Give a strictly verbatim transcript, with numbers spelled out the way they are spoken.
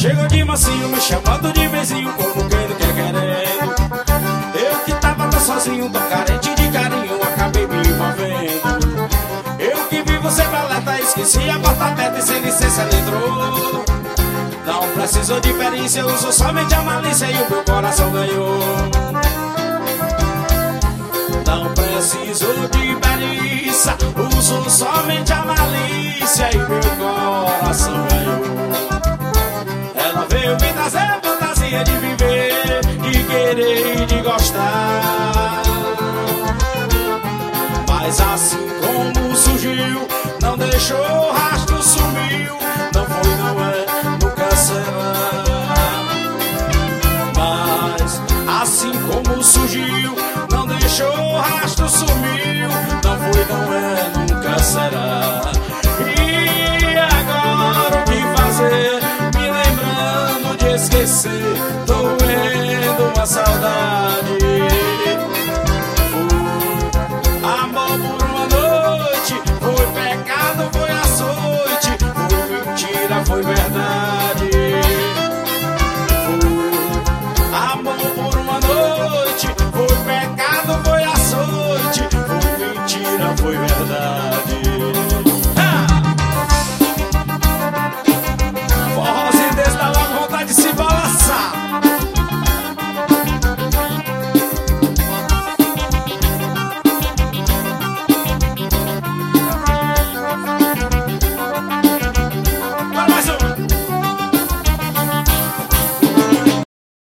chegou de mansinho, me chamando de vizinho, como quem não quer querendo. Eu que tava tão sozinho, tão carente de carinho, acabei me envolvendo. Eu que vivo sempre alerta, esqueci a porta aberta e sem licença ela entrou. Não precisou de perícia, usou somente a malícia e o meu coração ganhou. Não precisou de perícia, usou somente a malícia e meu coração ganhou. Ela veio me trazer fantasia de viver, de querer e de gostar. Mas assim como surgiu, não deixou rastro, sumiu. Não foi, não é, nunca será. Mas assim como surgiu, não deixou rastro, sumiu. Não foi, não é, nunca será. E agora o que fazer? Me lembrando de esquecer, doendo uma saudade.